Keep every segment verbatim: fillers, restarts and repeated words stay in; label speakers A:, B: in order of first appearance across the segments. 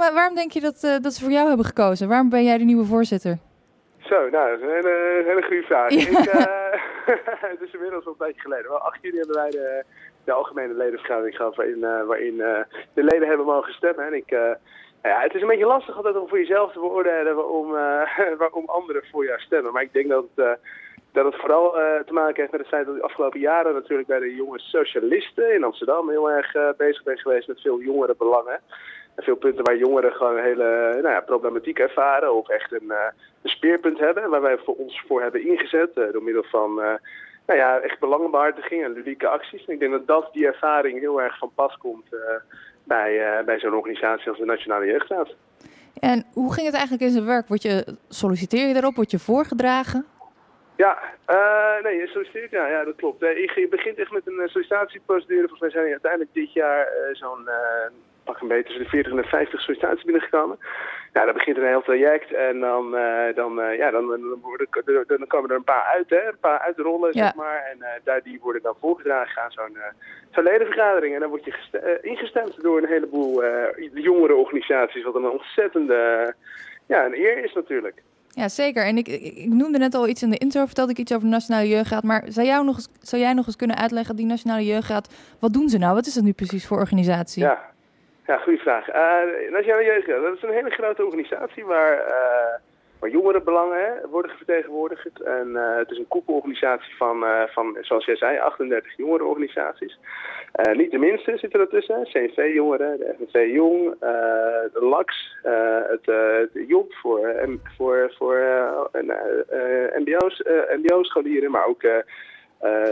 A: waarom denk je dat, uh, dat ze voor jou hebben gekozen? Waarom ben jij de nieuwe voorzitter?
B: Zo, nou, dat is een hele, hele goede vraag.
A: Ja.
B: Ik, uh, het is inmiddels al een tijdje geleden. Wel, acht juli hebben wij de, de algemene ledenvergadering gehad waarin, uh, waarin uh, de leden hebben mogen stemmen. En ik, uh, ja, het is een beetje lastig altijd om voor jezelf te beoordelen waarom, uh, waarom anderen voor jou stemmen. Maar ik denk dat het, uh, dat het vooral uh, te maken heeft met het feit dat ik de afgelopen jaren natuurlijk bij de jonge socialisten in Amsterdam heel erg uh, bezig ben geweest met veel jongerenbelangen. En veel punten waar jongeren gewoon een hele nou ja, problematiek ervaren of echt een, uh, een speerpunt hebben. Waar wij voor ons voor hebben ingezet uh, door middel van uh, nou ja, echt belangenbehartiging en ludieke acties. En ik denk dat, dat die ervaring heel erg van pas komt uh, bij, uh, bij zo'n organisatie als de Nationale Jeugdraad.
A: En hoe ging het eigenlijk in zijn werk? Word je, solliciteer je daarop? Word je voorgedragen?
B: Ja, uh, nee, je solliciteert, ja, ja dat klopt. Uh, je begint echt met een sollicitatieprocedure. Volgens mij zijn er uiteindelijk dit jaar uh, zo'n... Uh, pak een beetje tussen de veertig en de vijftig sollicitaties binnengekomen. Ja, dan begint een heel traject en dan, uh, dan, uh, ja, dan, dan, worden, dan komen er een paar uit, hè, een paar uitrollen, ja. zeg maar. En uh, daar, die worden dan voorgedragen aan zo'n, uh, zo'n ledenvergadering. En dan word je geste- uh, ingestemd door een heleboel uh, jongere organisaties, wat een ontzettende, uh, ja, een eer is natuurlijk.
A: Ja, zeker. En ik, ik, ik noemde net al iets in de intro, vertelde ik iets over de Nationale Jeugdraad. Maar zou, jou nog eens, zou jij nog eens kunnen uitleggen, die Nationale Jeugdraad, wat doen ze nou? Wat is dat nu precies voor organisatie?
B: Ja. Ja, goede vraag. Uh, Nationale Jeugdraad, dat is een hele grote organisatie waar, uh, waar jongerenbelangen hè, worden vertegenwoordigd. En uh, het is een koepelorganisatie van, uh, van, zoals jij zei, achtendertig jongerenorganisaties. Uh, niet de minste zitten ertussen. C N V-jongeren, de F N V Jong, uh, de L A X, uh, het, uh, het J O B voor, uh, voor, voor uh, uh, uh, M B O's, uh, M B O-scholieren, maar ook... Uh, uh,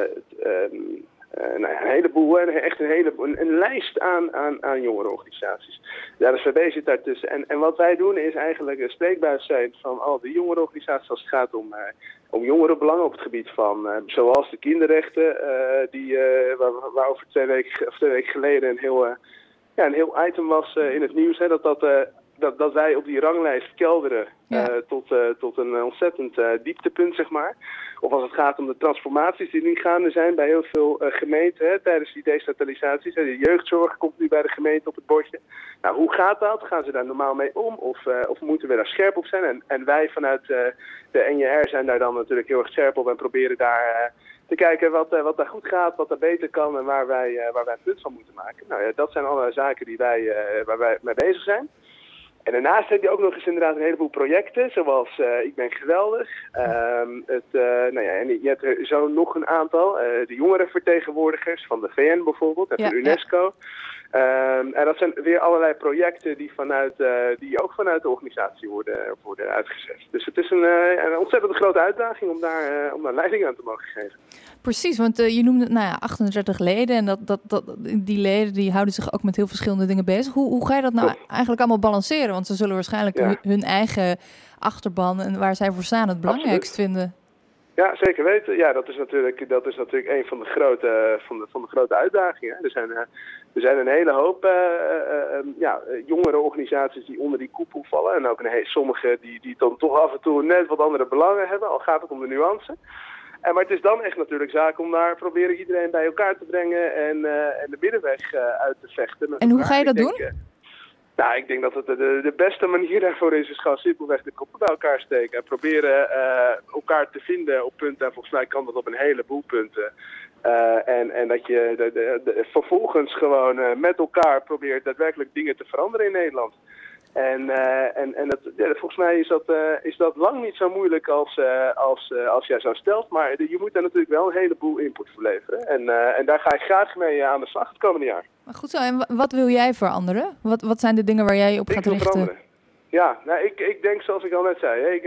B: um, Uh, nou ja, een heleboel, echt een, hele, een, een lijst aan, aan, aan jongerenorganisaties. De L S V B zit daartussen. En, en wat wij doen is eigenlijk een spreekbuis zijn van al die jongerenorganisaties als het gaat om, uh, om jongerenbelangen op het gebied van, uh, zoals de kinderrechten, uh, die, uh, waar, waar over twee weken, of twee weken geleden een heel, uh, ja, een heel item was uh, in het nieuws, hè, dat dat... Uh, Dat, dat wij op die ranglijst kelderen ja. uh, tot, uh, tot een ontzettend uh, dieptepunt, zeg maar. Of als het gaat om de transformaties die nu gaande zijn bij heel veel uh, gemeenten hè, tijdens die decentralisaties. Hè. De jeugdzorg komt nu bij de gemeente op het bordje. Nou, hoe gaat dat? Gaan ze daar normaal mee om? Of, uh, of moeten we daar scherp op zijn? En, en wij vanuit uh, de N J R zijn daar dan natuurlijk heel erg scherp op en proberen daar... Uh, te kijken wat, uh, wat daar goed gaat, wat daar beter kan en waar wij, uh, waar wij een punt van moeten maken. Nou ja, dat zijn alle zaken die wij, uh, waar wij mee bezig zijn. En daarnaast heb je ook nog eens inderdaad een heleboel projecten, zoals uh, Ik ben geweldig. Um, het, uh, nou ja, en je hebt er zo nog een aantal, uh, de jongerenvertegenwoordigers van de V N bijvoorbeeld, en ja, de UNESCO. Ja. Um, en dat zijn weer allerlei projecten die, vanuit, uh, die ook vanuit de organisatie worden, worden uitgezet. Dus het is een, uh, een ontzettend grote uitdaging om daar, uh, om daar leiding aan te mogen geven.
A: Precies, want uh, je noemde nou ja, achtendertig leden en dat, dat, dat, die leden die houden zich ook met heel verschillende dingen bezig. Hoe, hoe ga je dat nou Top. eigenlijk allemaal balanceren? Want ze zullen waarschijnlijk ja. hun, hun eigen achterban en waar zij voor staan het belangrijkst Absoluut. vinden.
B: Ja, zeker weten. Ja, dat is natuurlijk, dat is natuurlijk een van de grote, van de, van de grote uitdagingen. Er zijn, er zijn een hele hoop uh, uh, ja, jongere organisaties die onder die koepel vallen. En ook een hele, sommige die, die dan toch af en toe net wat andere belangen hebben, al gaat het om de nuance. En, maar het is dan echt natuurlijk zaak om daar proberen iedereen bij elkaar te brengen en, uh, en de middenweg uh, uit te vechten. Met
A: en hoe
B: elkaar.
A: ga je dat
B: denk,
A: doen?
B: Uh, Nou, ik denk dat het de, de beste manier daarvoor is, is gewoon simpelweg de koppen bij elkaar steken. En proberen uh, elkaar te vinden op punten. En volgens mij kan dat op een heleboel punten. Uh, en, en dat je de, de, de, vervolgens gewoon uh, met elkaar probeert daadwerkelijk dingen te veranderen in Nederland. En, uh, en, en dat, ja, volgens mij is dat, uh, is dat lang niet zo moeilijk als, uh, als, uh, als jij zo stelt. Maar de, je moet daar natuurlijk wel een heleboel input voor leveren. En, uh, en daar ga ik graag mee aan de slag het komende jaar.
A: Maar goed zo, en wat wil jij veranderen? Wat, wat zijn de dingen waar jij op
B: ik
A: gaat
B: wil
A: richten?
B: Veranderen. Ja, nou, ik, ik denk zoals ik al net zei. Ik,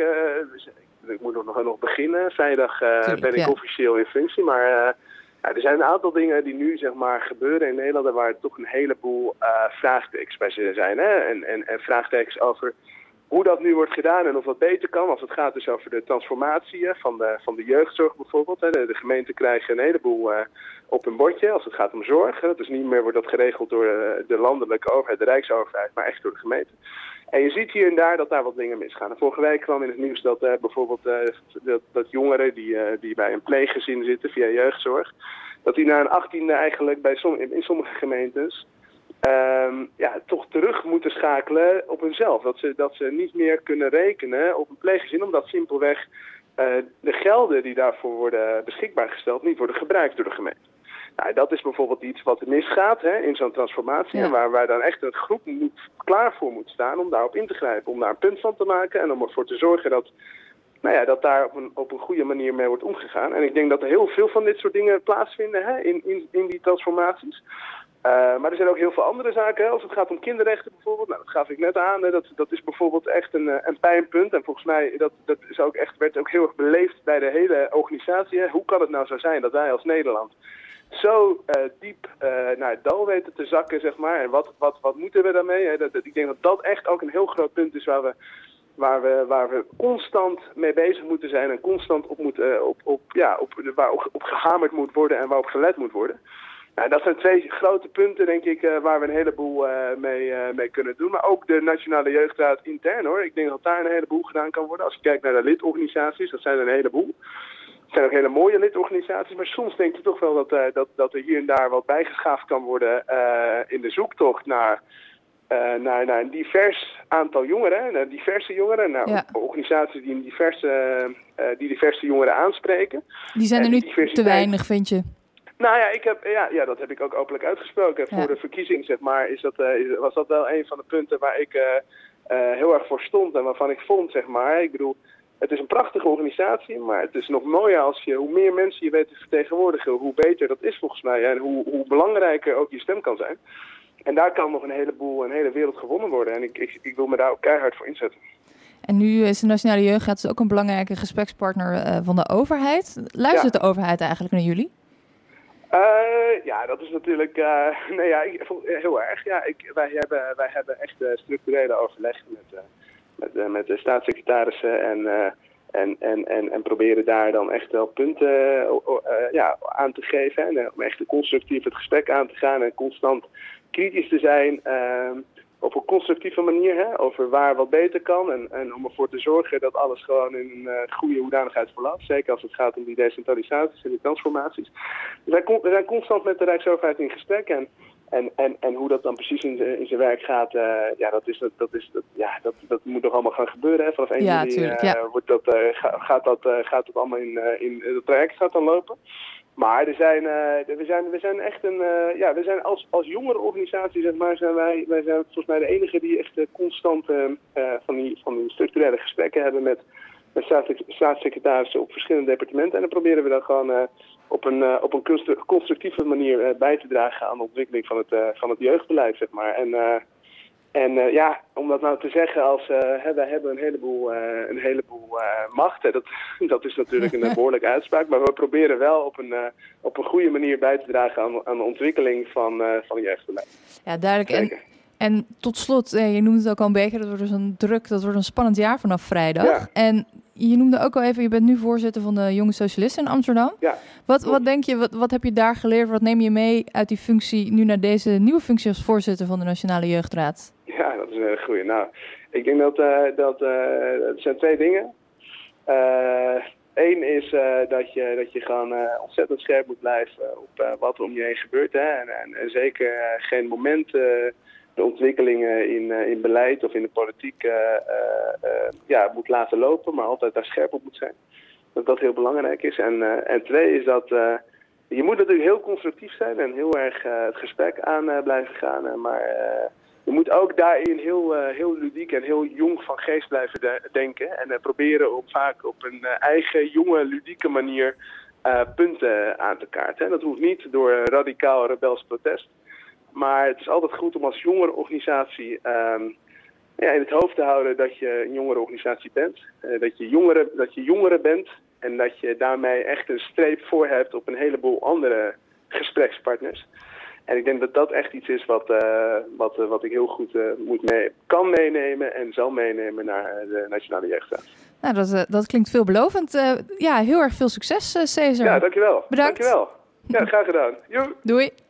B: uh, ik moet nog, nog beginnen. Vrijdag uh, Tuurlijk, ben ik ja. officieel in functie. Maar uh, ja, er zijn een aantal dingen die nu zeg maar, gebeuren in Nederland. Waar toch een heleboel uh, vraagtekens bij zijn. Hè? En, en, en vraagtekens over hoe dat nu wordt gedaan en of dat beter kan. Als het gaat dus over de transformatie van de, van de jeugdzorg bijvoorbeeld. Hè. De, de gemeenten krijgen een heleboel uh, op hun bordje als het gaat om zorg. Hè. Dus niet meer wordt dat geregeld door uh, de landelijke overheid, de rijksoverheid, maar echt door de gemeente. En je ziet hier en daar dat daar wat dingen misgaan. En vorige week kwam in het nieuws dat uh, bijvoorbeeld uh, dat, dat jongeren die, uh, die bij een pleeggezin zitten via jeugdzorg, dat die na een achttiende eigenlijk bij som, in, in sommige gemeentes Um, ja, toch terug moeten schakelen op hunzelf. Dat ze, dat ze niet meer kunnen rekenen op een pleeggezin, omdat simpelweg uh, de gelden die daarvoor worden beschikbaar gesteld niet worden gebruikt door de gemeente. Nou, dat is bijvoorbeeld iets wat misgaat hè, in zo'n transformatie. Ja. En waar, waar dan echt een groep moet, klaar voor moet staan om daarop in te grijpen. Om daar een punt van te maken en om ervoor te zorgen dat, nou ja, dat daar op een, op een goede manier mee wordt omgegaan. En ik denk dat er heel veel van dit soort dingen plaatsvinden hè, in, in, in die transformaties. Uh, maar er zijn ook heel veel andere zaken. Hè. Als het gaat om kinderrechten bijvoorbeeld, nou, dat gaf ik net aan. Hè. Dat, dat is bijvoorbeeld echt een, een pijnpunt. En volgens mij dat, dat is ook echt, werd ook heel erg beleefd bij de hele organisatie. Hè. Hoe kan het nou zo zijn dat wij als Nederland zo uh, diep uh, naar het dal weten te zakken, zeg maar. En wat, wat, wat moeten we daarmee? Hè? Dat, dat, ik denk dat dat echt ook een heel groot punt is waar we, waar we, waar we constant mee bezig moeten zijn. En constant op, moet, uh, op, op, ja, op, waar op, op gehamerd moet worden en waarop gelet moet worden. Nou, dat zijn twee grote punten, denk ik, uh, waar we een heleboel uh, mee, uh, mee kunnen doen. Maar ook de Nationale Jeugdraad intern, hoor. Ik denk dat daar een heleboel gedaan kan worden. Als je kijkt naar de lidorganisaties, dat zijn er een heleboel. Het zijn ook hele mooie lidorganisaties, maar soms denk ik toch wel dat, uh, dat, dat er hier en daar wat bijgeschaafd kan worden uh, in de zoektocht naar, uh, naar, naar een divers aantal jongeren, naar diverse jongeren, naar ja. organisaties die, een diverse, uh, die diverse jongeren aanspreken.
A: Die zijn er nu te weinig, vind je?
B: Nou ja, ik heb, ja, ja, dat heb ik ook openlijk uitgesproken. Voor ja. de verkiezing, zeg maar, is dat, uh, was dat wel een van de punten waar ik uh, uh, heel erg voor stond en waarvan ik vond, zeg maar, ik bedoel, het is een prachtige organisatie, maar het is nog mooier als je, hoe meer mensen je weet te vertegenwoordigen, hoe beter dat is volgens mij. En hoe, hoe belangrijker ook je stem kan zijn. En daar kan nog een heleboel, een hele wereld gewonnen worden. En ik, ik, ik wil me daar ook keihard voor inzetten.
A: En nu is de Nationale Jeugdraad dus ook een belangrijke gesprekspartner uh, van de overheid. Luistert ja. de overheid eigenlijk naar jullie?
B: Uh, ja, dat is natuurlijk uh, nee, ja, ik, heel erg. Ja, ik, wij, hebben, wij hebben echt uh, structurele overleg met, uh, met, uh, met de staatssecretarissen en, uh, en, en, en, en proberen daar dan echt wel punten uh, uh, ja, aan te geven. En, uh, om echt constructief het gesprek aan te gaan en constant kritisch te zijn uh, op een constructieve manier, hè, over waar wat beter kan. En, en om ervoor te zorgen dat alles gewoon in een uh, goede hoedanigheid verloopt. Zeker als het gaat om die decentralisaties en die transformaties. We zijn, we zijn constant met de Rijksoverheid in gesprek. En, en, en, en hoe dat dan precies in, in zijn werk gaat, uh, ja, dat, is, dat, dat, is, dat, ja dat, dat moet nog allemaal gaan gebeuren. Hè. Vanaf één
A: ja,
B: juli
A: tuurlijk,
B: uh,
A: ja.
B: wordt dat, uh, ga, gaat, dat, uh, gaat dat allemaal in, uh, in het traject gaat dan lopen. Maar er zijn, uh, we, zijn, we zijn echt een, uh, ja, we zijn als, als jongere organisatie, zeg maar, zijn wij, wij zijn volgens mij de enige die echt uh, constant uh, uh, van, die, van die structurele gesprekken hebben met, met staatssecretarissen op verschillende departementen. En dan proberen we dat gewoon uh, op een, uh, op een constructieve manier uh, bij te dragen aan de ontwikkeling van het, uh, van het jeugdbeleid, zeg maar. En, uh, En uh, ja, om dat nou te zeggen als uh, hè, wij hebben een heleboel, uh, een heleboel uh, macht. Hè, dat, dat is natuurlijk een behoorlijke uitspraak. Maar we proberen wel op een, uh, op een goede manier bij te dragen aan, aan de ontwikkeling van, uh, van het jeugdbeleid.
A: Ja, duidelijk. En, en tot slot, eh, je noemde het ook al een beetje, dat wordt dus een druk, dat wordt een spannend jaar vanaf vrijdag. Ja. En je noemde ook al even, je bent nu voorzitter van de Jonge Socialisten in Amsterdam.
B: Ja.
A: Wat, wat denk je, wat, wat heb je daar geleerd? Wat neem je mee uit die functie nu naar deze nieuwe functie als voorzitter van de Nationale Jeugdraad?
B: Ja, dat is een hele goeie. Nou, ik denk dat uh, dat uh, er zijn twee dingen. Eén uh, is uh, dat je dat je gewoon uh, ontzettend scherp moet blijven op uh, wat er om je heen gebeurt. Hè? En, en, en zeker uh, geen moment uh, de ontwikkelingen in, uh, in beleid of in de politiek uh, uh, uh, ja, moet laten lopen, maar altijd daar scherp op moet zijn. Dat dat heel belangrijk is. En, uh, en twee is dat uh, je moet natuurlijk heel constructief zijn en heel erg uh, het gesprek aan uh, blijven gaan. Uh, maar uh, je moet ook daarin heel, uh, heel ludiek en heel jong van geest blijven de- denken. En uh, proberen om vaak op een uh, eigen, jonge, ludieke manier uh, punten aan te kaarten. En dat hoeft niet door uh, radicaal rebels protest. Maar het is altijd goed om als jongere organisatie um, ja, in het hoofd te houden dat je een jongere organisatie bent. Uh, dat je jongeren, dat je jongeren bent en dat je daarmee echt een streep voor hebt op een heleboel andere gesprekspartners. En ik denk dat dat echt iets is wat, uh, wat, uh, wat ik heel goed uh, moet mee, kan meenemen en zal meenemen naar de Nationale Jeugdraad.
A: Nou, dat, uh, dat klinkt veelbelovend. Uh, ja, heel erg veel succes, uh, Cesar.
B: Ja, dankjewel.
A: Bedankt.
B: Dankjewel. Ja, graag gedaan. Jo.
A: Doei.